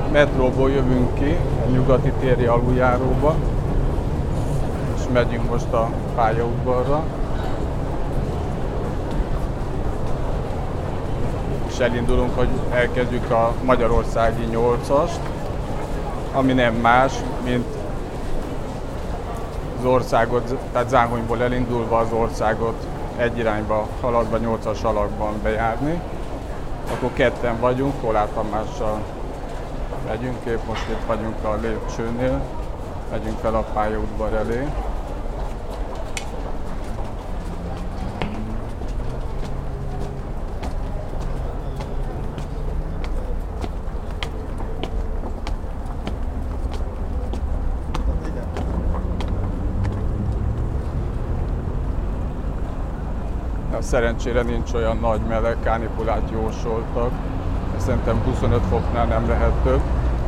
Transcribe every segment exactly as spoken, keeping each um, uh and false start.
metróból jövünk ki, a nyugati téri aluljáróba, és megyünk most a pályaudvarra. És elindulunk, hogy elkezdjük a magyarországi nyolcast, ami nem más, mint az országot, tehát Záhonyból elindulva az országot egy irányba haladva, nyolcas alakban bejárni. Akkor ketten vagyunk, Kollár Tamással megyünk, épp most itt vagyunk a lépcsőnél, megyünk fel a pályaudvar elé. Szerencsére nincs olyan nagy meleg, kánikulát jósoltak. Szerintem huszonöt foknál nem lehet több.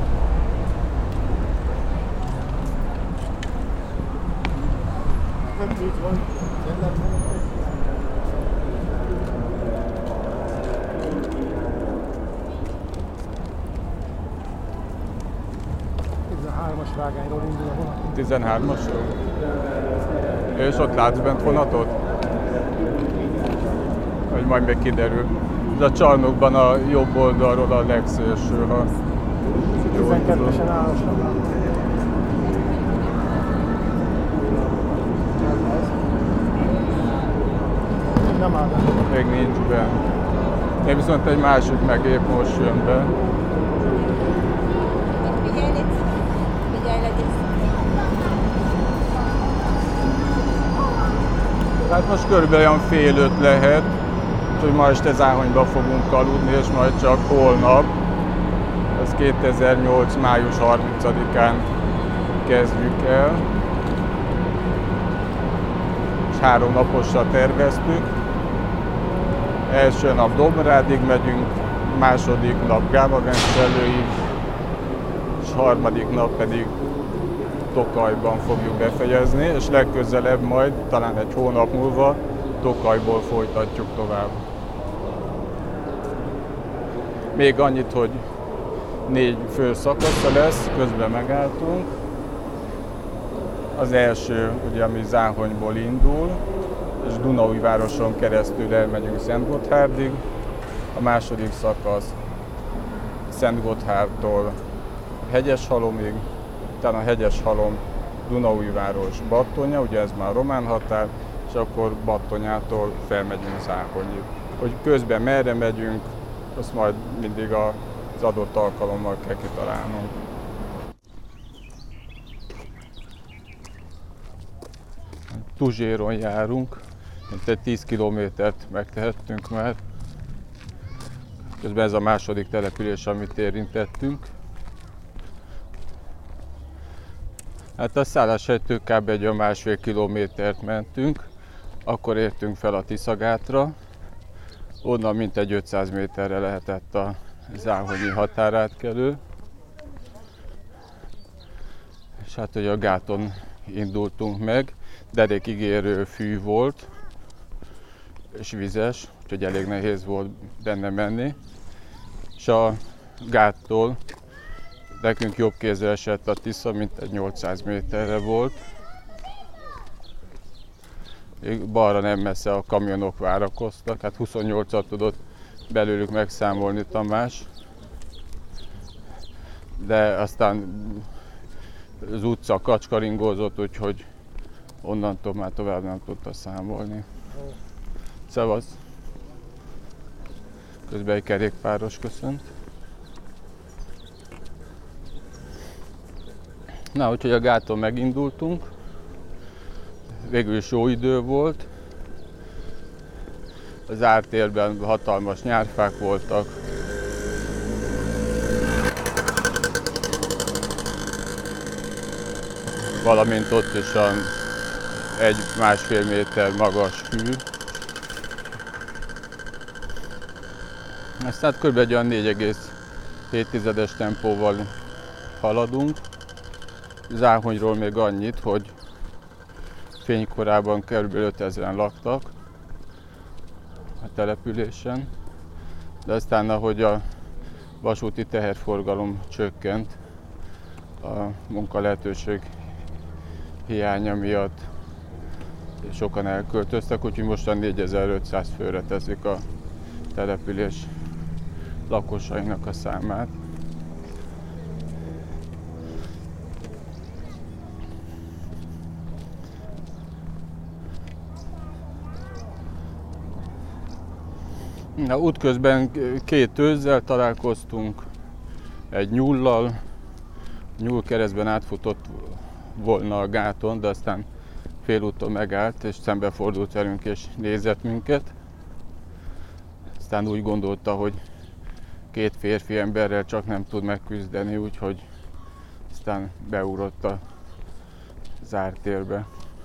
tizenhármas vágányról indul a vonat. tizenhármasról? És ott látsz bent vonatot? Hogy majd még kiderül. Ez a csarnokban a jobb oldalról a legszélső, ha tizenkettesen állósnak. Nem áll be. Még nincs be. Én viszont egy másik meg épp most jön be. Hát most körülbelül olyan fél öt lehet, hogy ma este Záhonyba fogunk aludni, és majd csak holnap, ez kétezer-nyolc. május harmincadikán kezdjük el. És három naposra terveztük. Első nap Domrádig megyünk, második nap Gáva-Vencselőig, és harmadik nap pedig Tokajban fogjuk befejezni, és legközelebb majd, talán egy hónap múlva, Tokajból folytatjuk tovább. Még annyit, hogy négy fő szakasza lesz, közben megálltunk. Az első, ugye, ami Záhonyból indul, és Dunaújvároson keresztül elmegyünk Szentgotthárdig. A második szakasz Szentgotthártól Hegyeshalomig, utána a Hegyeshalom, Dunaújváros, Battonya, ugye ez már a román határ, és akkor Battonyától felmegyünk Záhonyig. Hogy közben merre megyünk, azt majd mindig az adott alkalommal kell kitalálnunk. Tuzséron járunk, mint egy tíz kilométert megtehettünk már. Közben ez a második település, amit érintettünk. Hát a szálláshelytől kb. Egy a másfél kilométert mentünk, akkor értünk fel a Tiszagátra. Onnan mintegy ötszáz méterre lehetett a záhonyi határátkelő. És hát ugye a gáton indultunk meg, derékigérő fű volt, és vizes, úgyhogy elég nehéz volt benne menni. És a gáttól nekünk jobb kézre esett a Tisza, mint egy nyolcszáz méterre volt. Balra nem messze a kamionok várakoztak, hát huszonnyolcat tudott belőlük megszámolni Tamás. De aztán az utca kacskaringózott, úgyhogy onnantól már tovább nem tudta számolni. Szevasz! Közben egy kerékpáros köszönt. Na, úgyhogy a gáton megindultunk. Végül is jó idő volt. Az ártérben hatalmas nyárfák voltak. Valamint ott is egy másfél méter magas fű. Aztán kb. Egy olyan négy egész hét tempóval haladunk. Záhonyról még annyit, hogy fénykorában kb. ötezren laktak a településen, de aztán ahogy a vasúti teherforgalom csökkent a munkalehetőség hiánya miatt. Sokan elköltöztek, úgyhogy mostan négyezer-ötszáz főre teszik a település lakosainak a számát. Na, útközben két őzzel találkoztunk, egy nyullal. Nyúl keresztben átfutott volna a gáton, de aztán félúton megállt, és szembefordult velünk, és nézett minket. Aztán úgy gondolta, hogy két férfi emberrel csak nem tud megküzdeni, úgyhogy aztán beugrott a zárt térbe.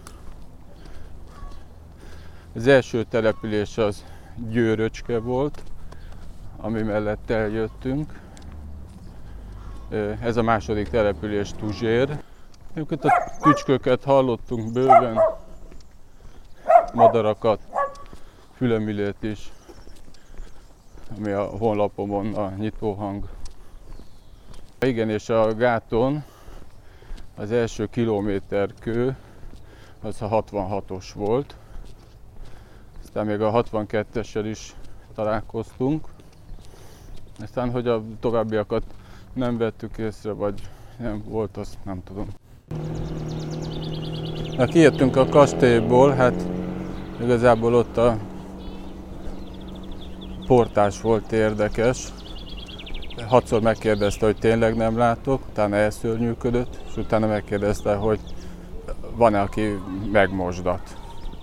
Az első település az Győröcske volt, ami mellett eljöttünk. Ez a második település Tuzsér. Őket a tücsköket hallottunk bőven, madarakat, fülemülét is, ami a honlapomon a nyitóhang. Igen, és a gáton az első kilométer kő az a hatvanhatos volt. Aztán még a hatvankettessel is találkoztunk. Aztán, hogy a továbbiakat nem vettük észre, vagy nem volt, azt nem tudom. Na, kijöttünk a kastélyból, hát igazából ott a portás volt érdekes. Hatszor megkérdezte, hogy tényleg nem látok, utána elszörnyűködött, és utána megkérdezte, hogy van-e, aki megmosdat.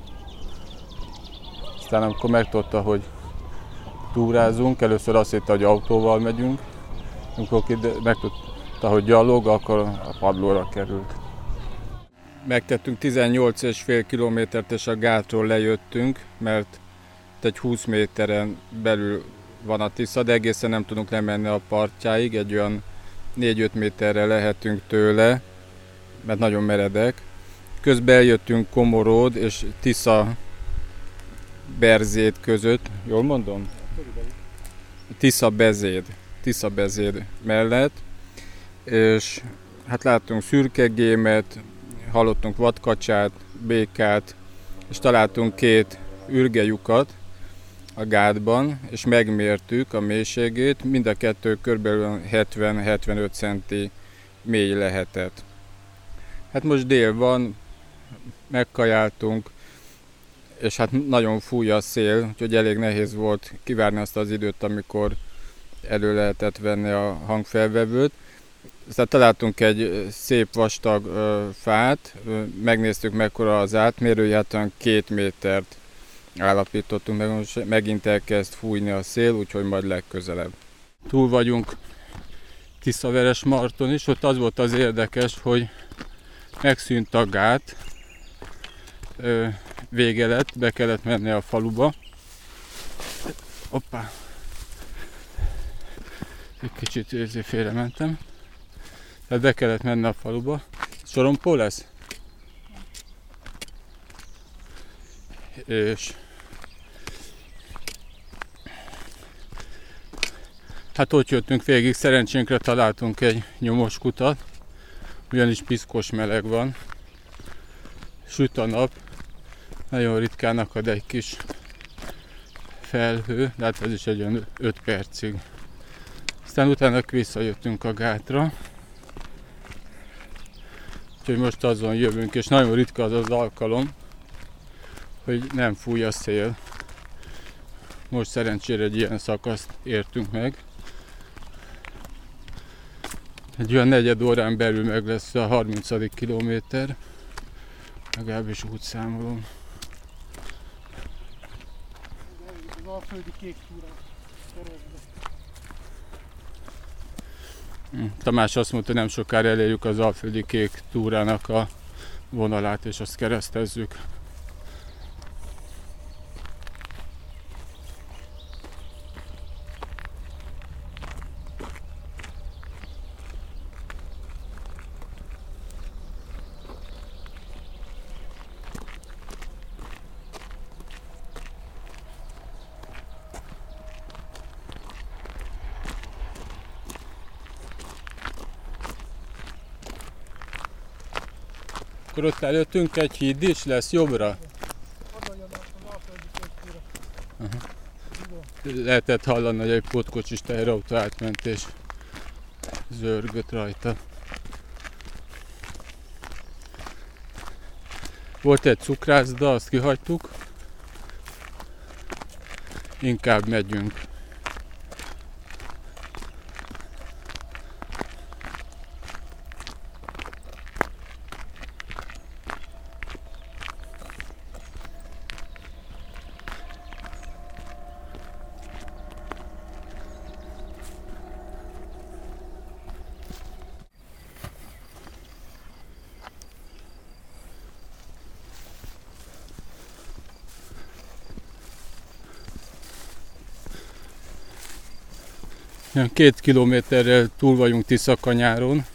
Aztán amikor megtudta, hogy túrázunk, először azt hitte, hogy autóval megyünk, amikor megtudta, hogy gyalog, akkor a padlóra került. Megtettünk tizennyolc és fél kilométert, és a gátról lejöttünk, mert egy húsz méteren belül van a Tisza, de egészen nem tudunk lemenni a partjáig, egy olyan négy-öt méterre lehetünk tőle, mert nagyon meredek. Közben eljöttünk Komoród és Tisza Berzéd között, jól mondom? Tisza Bezéd, Tisza Bezéd mellett, és hát láttunk szürkegémet, hallottunk vadkacsát, békát, és találtunk két ürgelyukat a gátban, és megmértük a mélységét, mind a kettő kb. hetven-hetvenöt centi mély lehetett. Hát most dél van, megkajáltunk, és hát nagyon fúj a szél, úgyhogy elég nehéz volt kivárni azt az időt, amikor elő lehetett venni a hangfelvevőt. Aztán találtunk egy szép vastag fát, megnéztük mekkora az átmérője, hát olyan két métert állapítottunk, meg most megint elkezd fújni a szél, úgyhogy majd legközelebb. Túl vagyunk Tiszaveresmarton is, ott az volt az érdekes, hogy megszűnt a gát, vége lett, be kellett menni a faluba. Hoppá! Egy kicsit érzé félrementem. Tehát be kellett menni a faluba. Sorompó lesz? És hát ott jöttünk végig, szerencsénkre találtunk egy nyomos kutat, ugyanis piszkos meleg van. Süt a nap, nagyon ritkán akad egy kis felhő, de hát ez is egy olyan öt percig. Aztán utána visszajöttünk a gátra, úgyhogy most azon jövünk, és nagyon ritka az az alkalom, hogy nem fúj a szél. Most szerencsére egy ilyen szakaszt értünk meg. Egy olyan negyed órán belül meg lesz a harmincadik kilométer, legalábbis úgy számolom. Az Alföldi Kék túrán keresztbe. Tamás azt mondta, nem sokára elérjük az Alföldi Kék túrának a vonalát, és azt keresztezzük. Akkor ott előttünk egy híd is lesz jobbra. Oda jön az Alföldi kékkúra. Uh-huh. Lehetett hallani, hogy egy pótkocsis teherautó átment és zörgött rajta. Volt egy cukrászda, azt kihagytuk. Inkább megyünk. Két kilométerrel túl vagyunk Tiszakanyáron.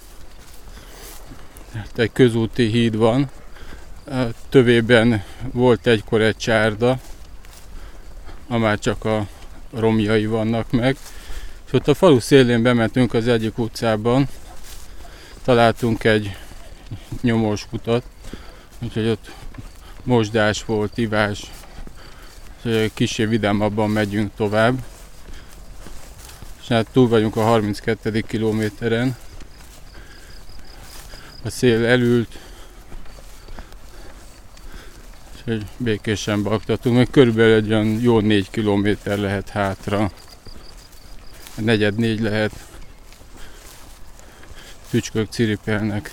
Egy közúti híd van. Tövében volt egykor egy csárda, amár csak a romjai vannak meg. És ott a falu szélén bementünk az egyik utcában. Találtunk egy nyomós utat, úgyhogy ott mosdás volt, ivás. Kissé vidámabban megyünk tovább. És hát túl vagyunk a harminckettedik kilométeren. A szél elült, és békésen baktatunk, meg körülbelül egy olyan jó négy kilométer lehet hátra. Negyed négy lehet. Tücskök ciripelnek.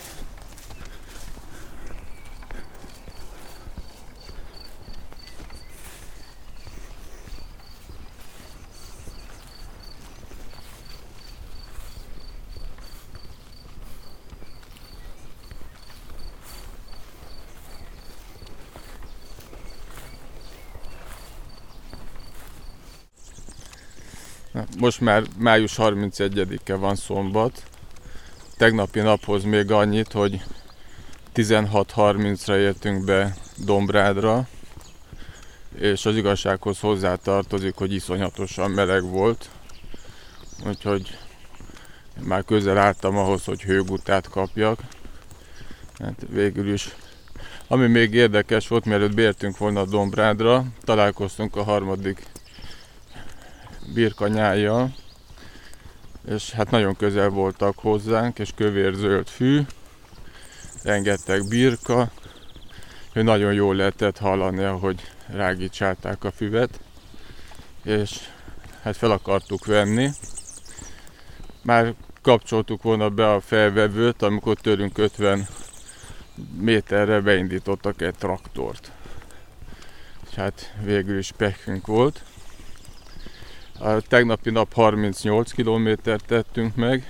Most már május harmincegyedike van, szombat. Tegnapi naphoz még annyit, hogy tizenhat harmincra értünk be Dombrádra, és az igazsághoz hozzátartozik, hogy iszonyatosan meleg volt. Úgyhogy már közel álltam ahhoz, hogy hőgutát kapjak. Hát végül is. Ami még érdekes volt, mielőtt beértünk volna Dombrádra, találkoztunk a harmadik birkanyájjal, és hát nagyon közel voltak hozzánk, és kövér-zöld fű, rengeteg birka, hogy nagyon jól lehetett hallani, ahogy rágítsálták a füvet, és hát fel akartuk venni. Már kapcsoltuk volna be a felvevőt, amikor tőlünk ötven méterre beindítottak egy traktort. És hát végül is pehünk volt. A tegnapi nap harmincnyolc kilométert tettünk meg,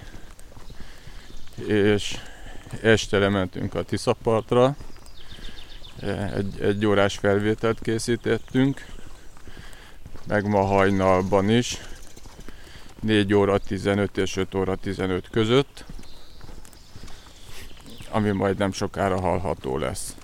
és este lementünk a Tiszapartra, egy, egy órás felvételt készítettünk, meg ma hajnalban is, négy óra tizenöt és öt óra tizenöt között, ami majd nem sokára hallható lesz.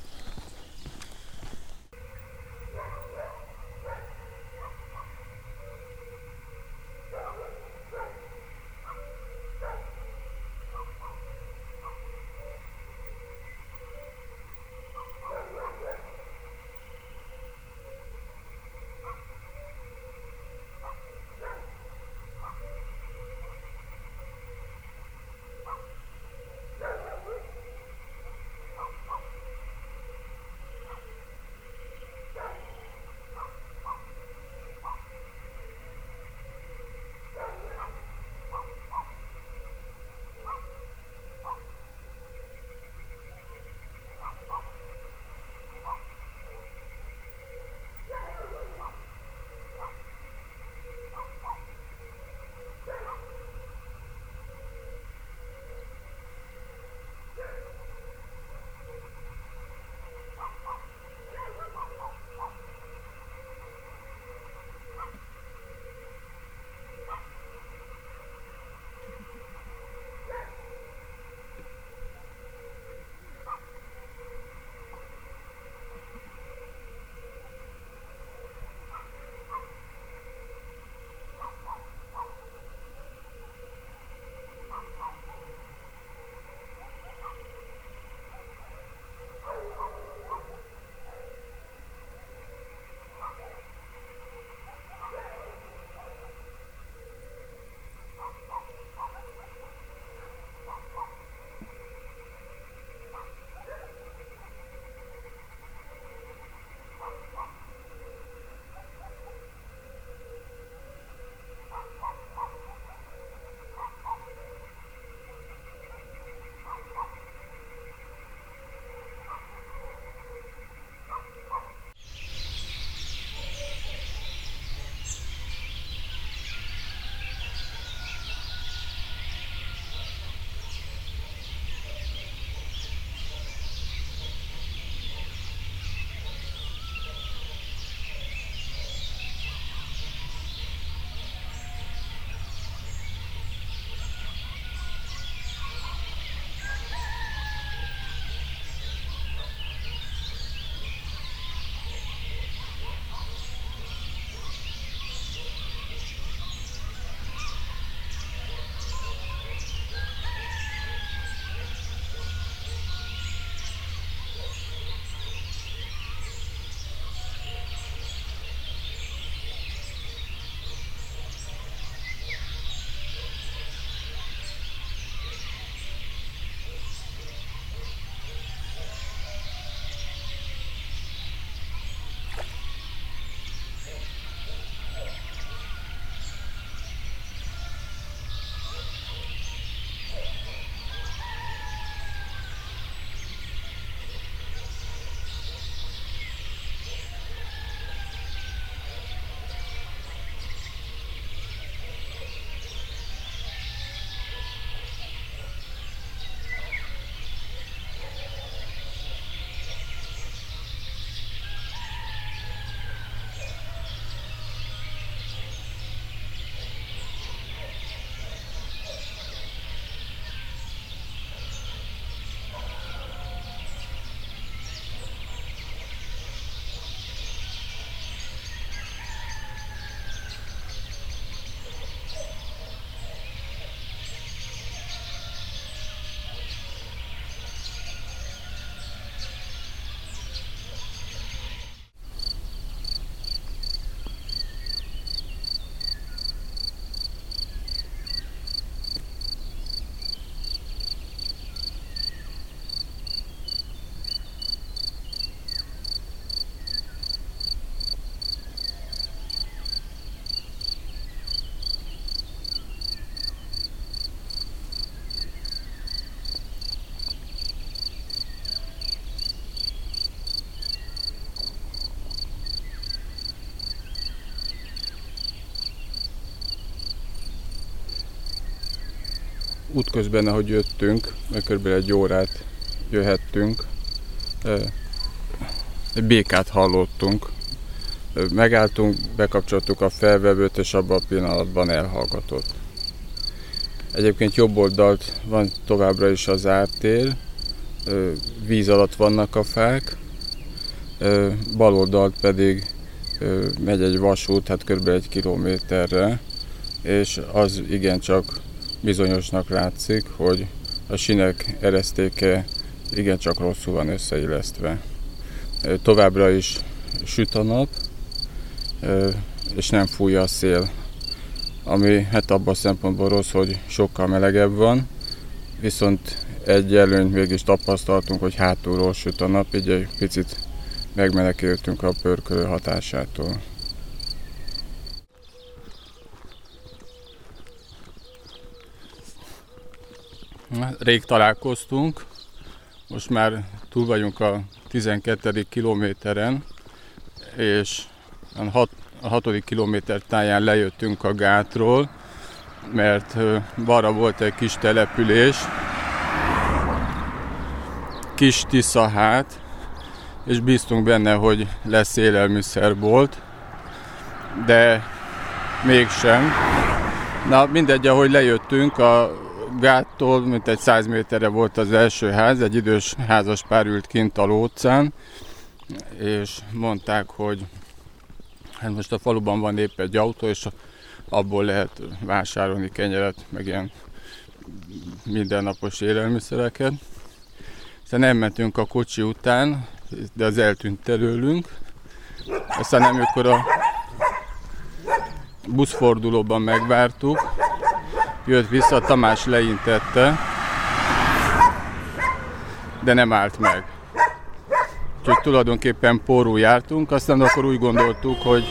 útközben, ahogy jöttünk, mert kb. Egy órát jöhettünk, egy békát hallottunk. Megálltunk, bekapcsoltuk a felvevőt, és abban a pillanatban elhallgatott. Egyébként jobb oldalt van továbbra is az ártér, víz alatt vannak a fák, bal oldalt pedig megy egy vasút, hát kb. Egy kilométerre, és az igencsak bizonyosnak látszik, hogy a sinek eresztéke igencsak rosszul van összeillesztve. Továbbra is süt a nap, és nem fúj a szél, ami hát abban a szempontból rossz, hogy sokkal melegebb van, viszont egy előnyt mégis tapasztaltunk, hogy hátulról süt a nap, így egy picit megmenekültünk a pörkölő hatásától. Rég találkoztunk, most már túl vagyunk a tizenkettedik kilométeren, és a hatodik kilométer táján lejöttünk a gátról, mert balra volt egy kis település, Kis Tiszahát, és bíztunk benne, hogy lesz élelmiszerbolt, de mégsem. Na mindegy, ahogy lejöttünk a gáttól, mint egy száz méterre volt az első ház, egy idős házas pár ült kint a lócán, és mondták, hogy hát most a faluban van épp egy autó, és abból lehet vásárolni kenyeret, meg ilyen mindennapos élelmiszereket. Aztán elmentünk a kocsi után, de az eltűnt előlünk. Aztán amikor a buszfordulóban megvártuk, jött vissza, Tamás leintette, de nem állt meg. Úgyhogy tulajdonképpen pórul jártunk, aztán akkor úgy gondoltuk, hogy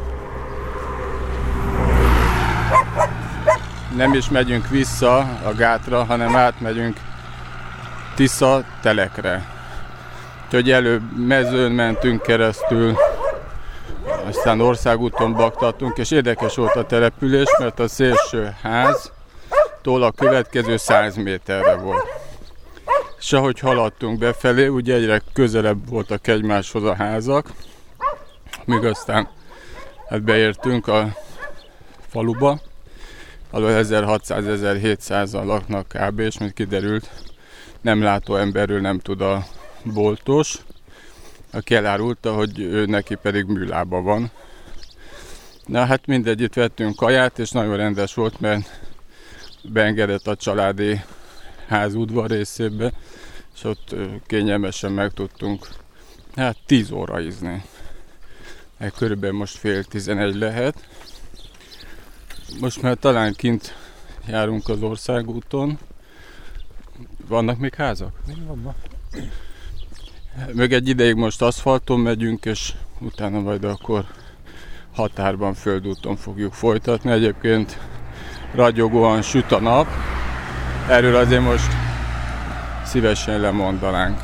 nem is megyünk vissza a gátra, hanem átmegyünk Tisza telekre. Úgyhogy előbb mezőn mentünk keresztül, aztán országúton baktattunk, és érdekes volt a település, mert a szélső háztól a következő száz méterre volt. És ahogy haladtunk befelé, ugye egyre közelebb voltak egymáshoz a házak, míg aztán hát beértünk a faluba, ahol ezerhatszáz-ezerhétszázan laknak kb. És mint kiderült, nem látó emberről nem tud a boltos, aki elárulta, hogy ő neki pedig műlába van. Na hát mindegy, itt vettünk kaját, és nagyon rendes volt, mert beengedett a családi ház udvar részébe, és ott kényelmesen meg tudtunk hát tíz óra izni. Körülbelül most fél tizenegy lehet. Most már talán kint járunk az országúton. Vannak még házak? Vannak. Meg egy ideig most aszfalton megyünk, és utána majd akkor határban földúton fogjuk folytatni. Egyébként ragyogóan süt a nap. Erről azért most szívesen lemondanánk.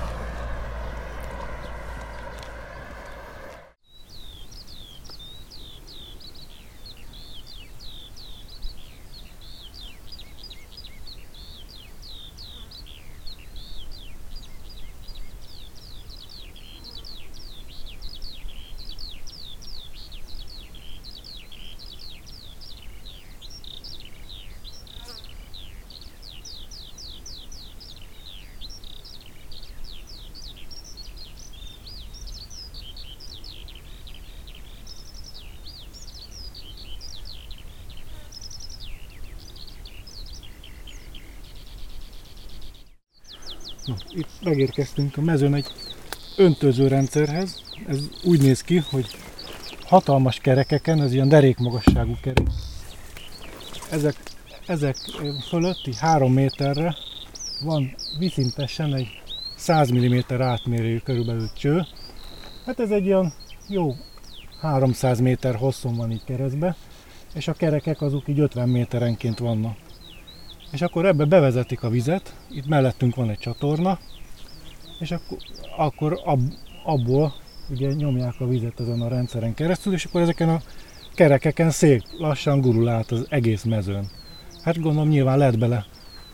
Na, itt megérkeztünk a mezőn egy öntözőrendszerhez. Ez úgy néz ki, hogy hatalmas kerekeken, ez ilyen derékmagasságú kerék. Ezek, ezek fölötti három méterre van viszintesen egy száz milliméter átmérőjű körülbelül cső. Hát ez egy ilyen jó háromszáz méter hosszon van így keresztbe, és a kerekek azok így ötven méterenként vannak. És akkor ebbe bevezetik a vizet, itt mellettünk van egy csatorna, és akkor, akkor ab, abból ugye nyomják a vizet ezen a rendszeren keresztül, és akkor ezeken a kerekeken szép lassan gurul át az egész mezőn. Hát gondolom nyilván lehet bele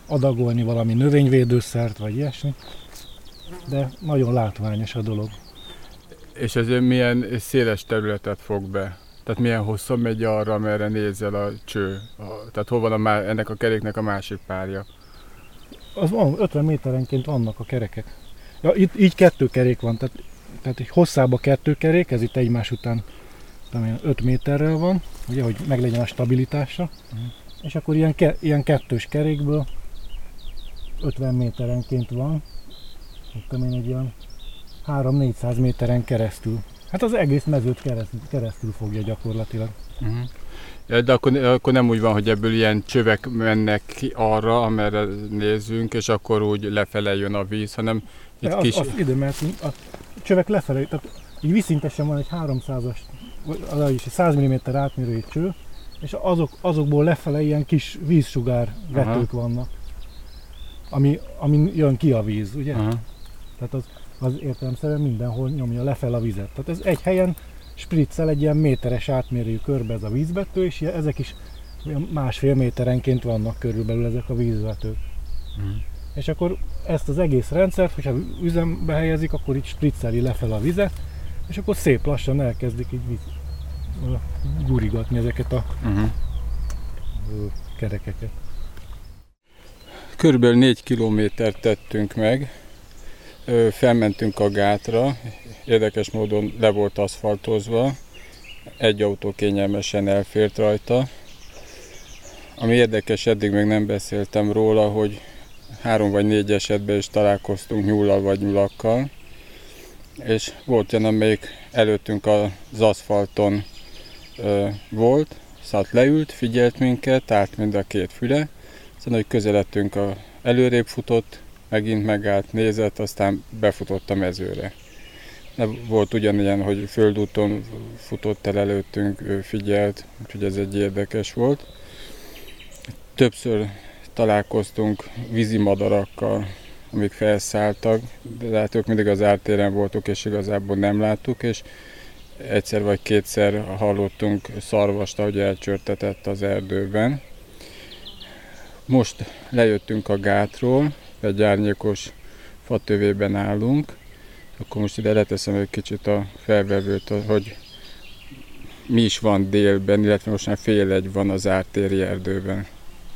adagolni valami növényvédőszert, vagy ilyesmi, de nagyon látványos a dolog. És ez milyen széles területet fog be? Tehát milyen hosszan megy arra, merre nézel a cső? Tehát hol van a má- ennek a keréknek a másik párja? Az van, ötven méterenként vannak a kerekek. Ja, itt így kettő kerék van, tehát, tehát egy hosszába kettő kerék, ez itt egymás után öt méterrel van, ugye, hogy meglegyen a stabilitása. Uh-huh. És akkor ilyen, ke- ilyen kettős kerékből ötven méterenként van, tudom én, egy ilyen három-négyszáz méteren keresztül. Hát az egész mezőt keresztül, keresztül fogja gyakorlatilag. Uh-huh. Ja, de akkor, akkor nem úgy van, hogy ebből ilyen csövek mennek ki arra, amerre nézünk, és akkor úgy lefele jön a víz, hanem itt az, kis... Az ide mehetünk, a csövek lefele, tehát így viszintesen van egy háromszázas, vagy is egy száz milliméter átmérőjű cső, és azok, azokból lefele ilyen kis vízsugár vetők Aha. vannak, ami, ami jön ki a víz, ugye? Aha. Tehát az, az értelemszerűen mindenhol nyomja lefel a vizet. Tehát ez egy helyen spriccel egy ilyen méteres átmérőjű körbe ez a vízvető, és ezek is másfél méterenként vannak körülbelül ezek a vízvetők. Mm. És akkor ezt az egész rendszert, hogyha üzembe helyezik, akkor így spricceli lefel a vizet, és akkor szép lassan elkezdik így víz, gurigatni ezeket a uh-huh. kerekeket. Körülbelül négy kilométert tettünk meg, felmentünk a gátra, érdekes módon le volt aszfaltozva, egy autó kényelmesen elfért rajta. Ami érdekes, eddig még nem beszéltem róla, hogy három vagy négy esetben is találkoztunk nyúllal vagy nyulakkal, és volt olyan, amelyik előttünk az aszfalton ö, volt, szóval leült, figyelt minket, állt mind a két füle, szóval, hogy közeledtünk, a előrébb futott, megint megállt, nézett, aztán befutott a mezőre. De volt ugyanilyen, hogy földúton futott el előttünk, ő figyelt, úgyhogy ez egy érdekes volt. Többször találkoztunk vízimadarakkal, amik felszálltak, de hát ők mindig az ártéren voltak, és igazából nem láttuk, és egyszer vagy kétszer hallottunk szarvast, ahogy elcsörtetett az erdőben. Most lejöttünk a gátról, egy árnyékos fatövében állunk, akkor most ide leteszem egy kicsit a felvevőt, hogy mi is van délben, illetve most már fél egy van az ártéri erdőben.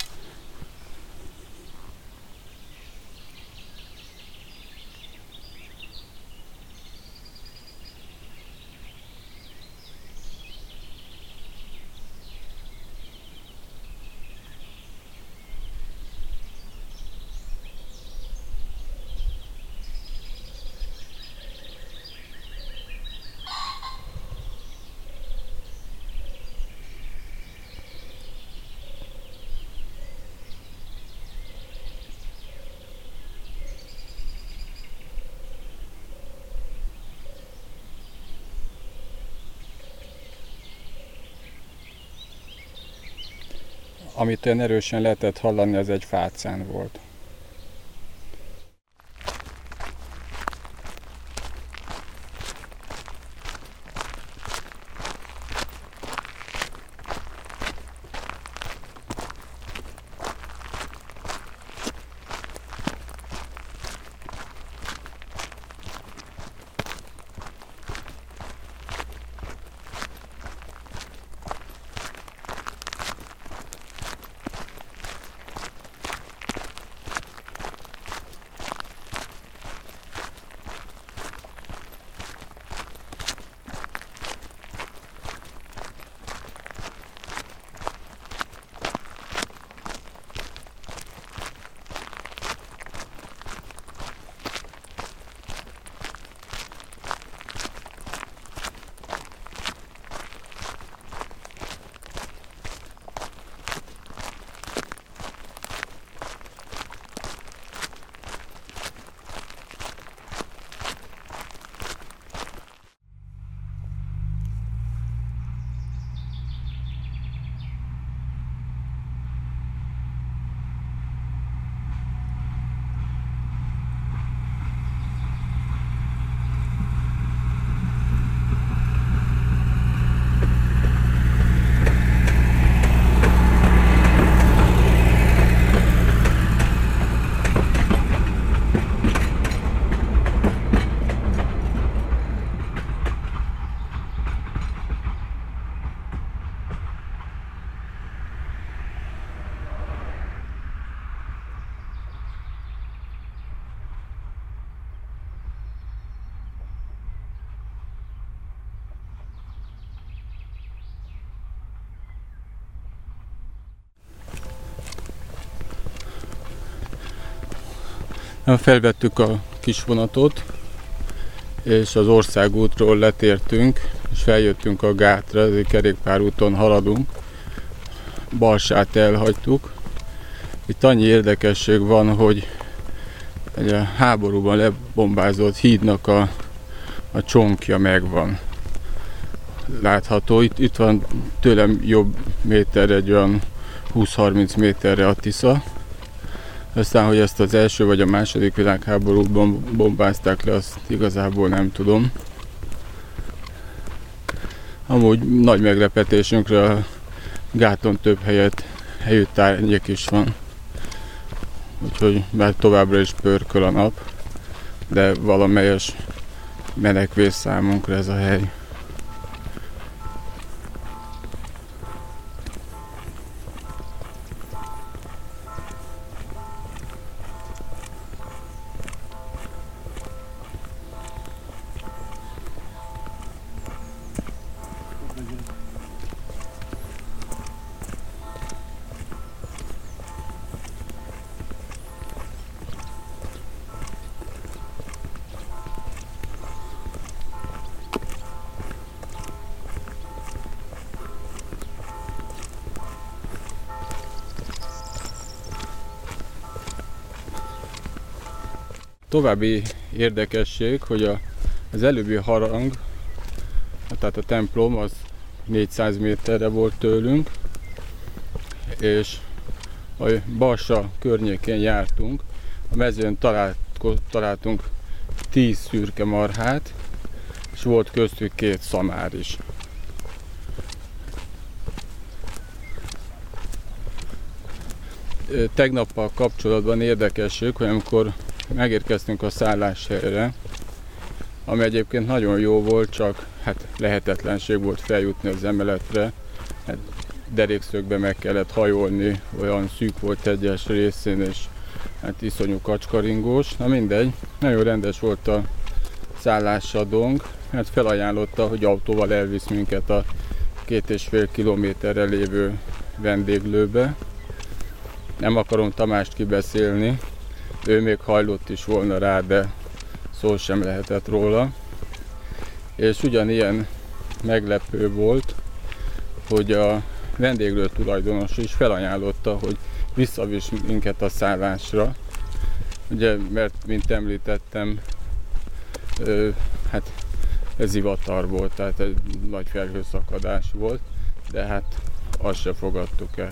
Amit olyan erősen lehetett hallani, az egy fácán volt. Felvettük a kis vonatot, és az országútról letértünk, és feljöttünk a gátra, egy kerékpárúton haladunk. Balsát elhagytuk. Itt annyi érdekesség van, hogy egy a háborúban lebombázott hídnak a, a csonkja megvan. Látható, itt, itt van tőlem jobb méter, egy olyan húsz-harminc méterre a Tisza. Aztán, hogy ezt az első vagy a második világháborúban bombázták le, azt igazából nem tudom. Amúgy nagy meglepetésünkre a gáton több helyet, helyű tárgyék is van. Úgyhogy már továbbra is pörköl a nap, de valamelyes menekvés számunkra ez a hely. További érdekesség, hogy a, az előbbi harang, tehát a templom, az négyszáz méterre volt tőlünk, és a Balsa környékén jártunk, a mezőn talált, találtunk tíz szürke marhát, és volt köztük két szamár is. Tegnappal kapcsolatban érdekesség, hogy amikor megérkeztünk a szálláshelyre, ami egyébként nagyon jó volt, csak hát lehetetlenség volt feljutni az emeletre. Hát derékszögbe meg kellett hajolni, olyan szűk volt egyes részén, és hát iszonyú kacskaringós. Na mindegy, nagyon rendes volt a szállásadónk, hát felajánlotta, hogy autóval elvisz minket a két és fél kilométerre lévő vendéglőbe. Nem akarom Tamást kibeszélni, ő még hajlott is volna rá, de szó sem lehetett róla. És ugyanilyen meglepő volt, hogy a vendéglő tulajdonos is felajánlotta, hogy visszaviss minket a szállásra. Ugye, mert mint említettem, ö, hát ez zivatar volt, tehát egy nagy felhőszakadás volt, de hát azt se fogadtuk el.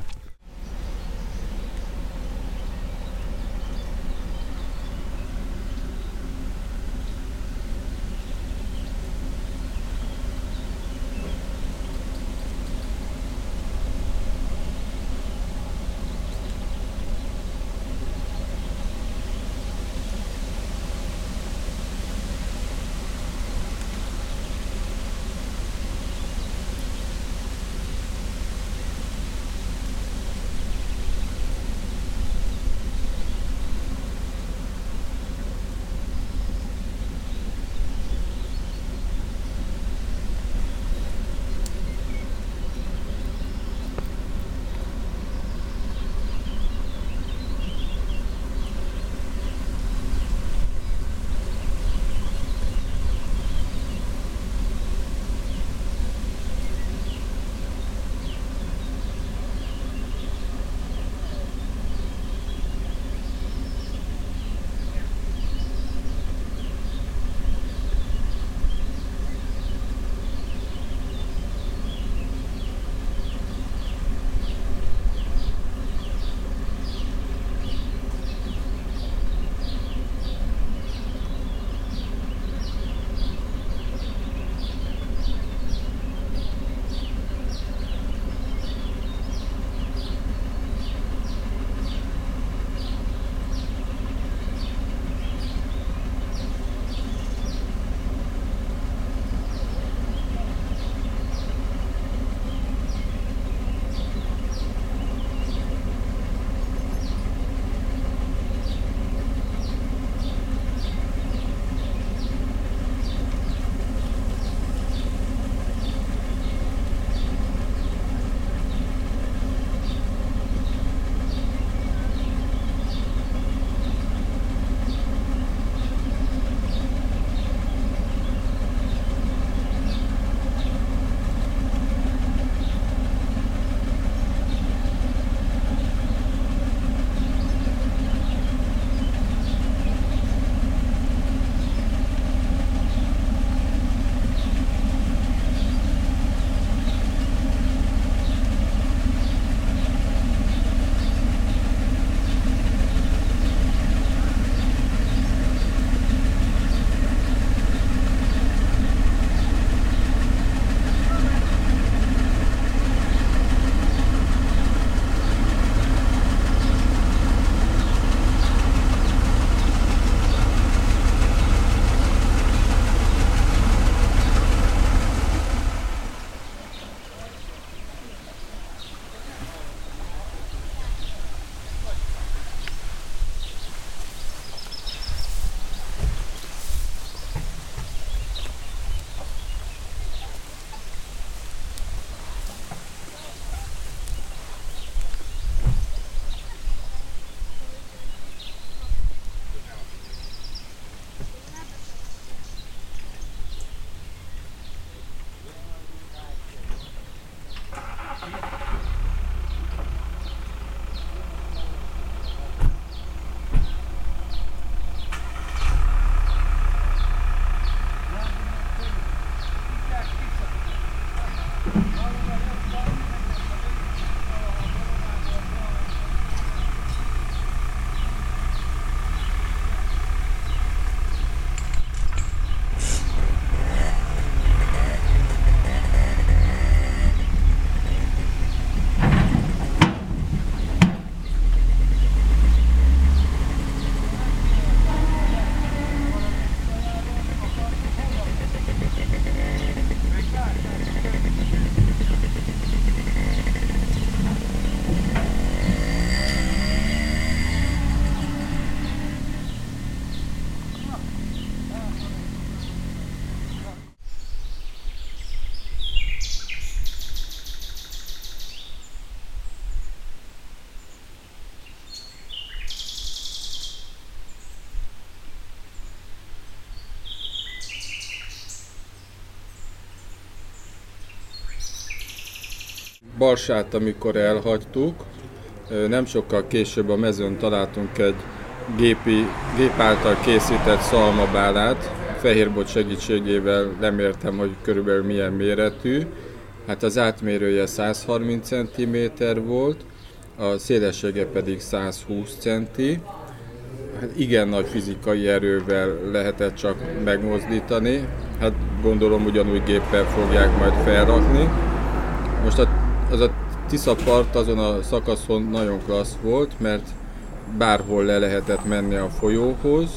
Barsát, amikor elhagytuk, nem sokkal később a mezőn találtunk egy gépi, gép által készített szalmabálát. Fehérbot segítségével lemértem, hogy körülbelül milyen méretű. Hát az átmérője száz harminc centiméter volt, a szélessége pedig száz húsz centi. Hát igen nagy fizikai erővel lehetett csak megmozdítani. Hát gondolom ugyanúgy géppel fogják majd felrakni. Most az a Tisza part azon a szakaszon nagyon klassz volt, mert bárhol le lehetett menni a folyóhoz,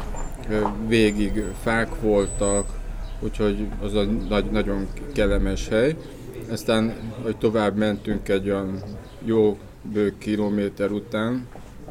végig fák voltak, úgyhogy az a nagy, nagyon kellemes hely. Aztán, hogy tovább mentünk egy olyan jó bő kilométer után,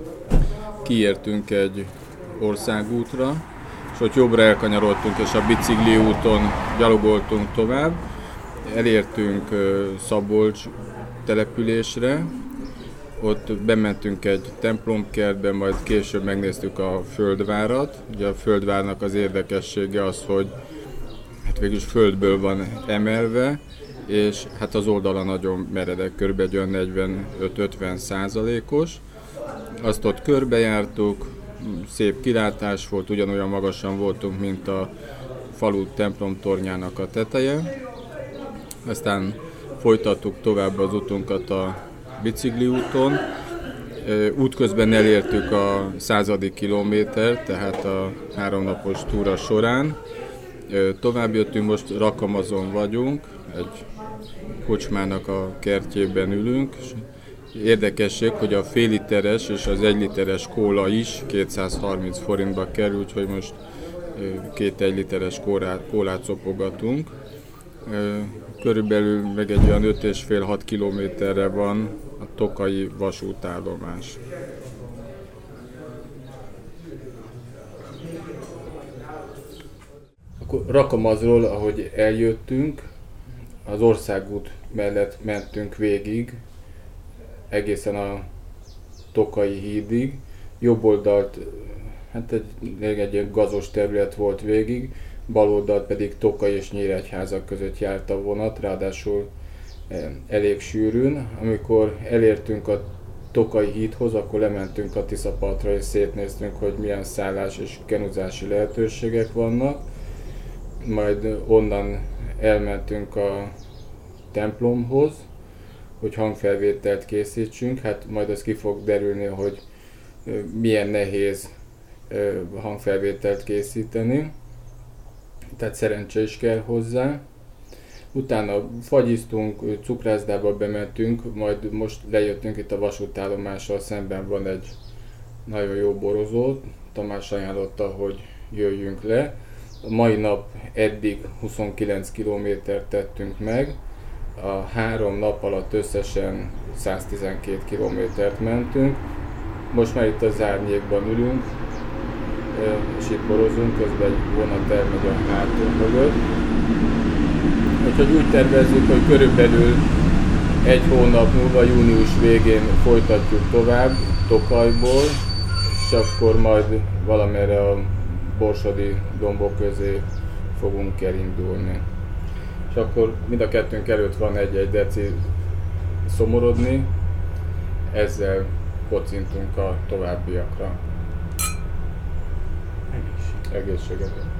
kiértünk egy országútra, és ott jobbra elkanyarodtunk, és a bicikli úton gyalogoltunk tovább. Elértünk Szabolcs településre, ott bementünk egy templomkertbe, majd később megnéztük a Földvárat. Ugye a Földvárnak az érdekessége az, hogy hát végülis földből van emelve, és hát az oldala nagyon meredek, kb. Olyan negyvenöt-ötven százalékos. Azt ott körbejártuk, szép kilátás volt, ugyanolyan magasan voltunk, mint a falu templomtornyának a teteje. Aztán folytattuk tovább az utunkat a bicikli úton. Útközben elértük a századik kilométert, tehát a háromnapos túra során. Tovább jöttünk, most Rakamazon vagyunk, egy kocsmának a kertjében ülünk. Érdekesség, hogy a fél literes és az egy literes kóla is kétszázharminc forintba kerül, úgyhogy most két egy literes kólát, kólát szopogatunk. Körülbelül meg egy olyan öt és fél hat kilométerre van a tokaji vasútállomás. Akkor Rakamazról, ahogy eljöttünk, az országút mellett mentünk végig, egészen a Tokai hídig. Jobb oldalt, hát egy, egy gazos terület volt végig, bal oldalt pedig Tokaj és Nyíregyháza között járt a vonat, ráadásul elég sűrűn. Amikor elértünk a Tokai hídhoz, akkor lementünk a Tiszapartra és szétnéztünk, hogy milyen szállás és kenuzási lehetőségek vannak. Majd onnan elmentünk a templomhoz, hogy hangfelvételt készítsünk. Hát majd az ki fog derülni, hogy milyen nehéz hangfelvételt készíteni. Tehát szerencse is kell hozzá. Utána fagyiztunk, cukrászdába bementünk, majd most lejöttünk itt a vasútállomással, szemben van egy nagyon jó borozó. Tamás ajánlotta, hogy jöjjünk le. A mai nap eddig huszonkilenc kilométert tettünk meg, a három nap alatt összesen száztizenkét kilométert mentünk. Most már itt az árnyékban ülünk, és itt borozunk, közben egy vonat elmegy a hátunk mögött. Úgyhogy úgy tervezzük, hogy körülbelül egy hónap múlva, június végén folytatjuk tovább Tokajból, és akkor majd valamerre a borsodi dombok közé fogunk elindulni. És akkor mind a kettőnk előtt van egy-egy deci szomorodni, ezzel kocintunk a továbbiakra. Egészséget! Egészséget!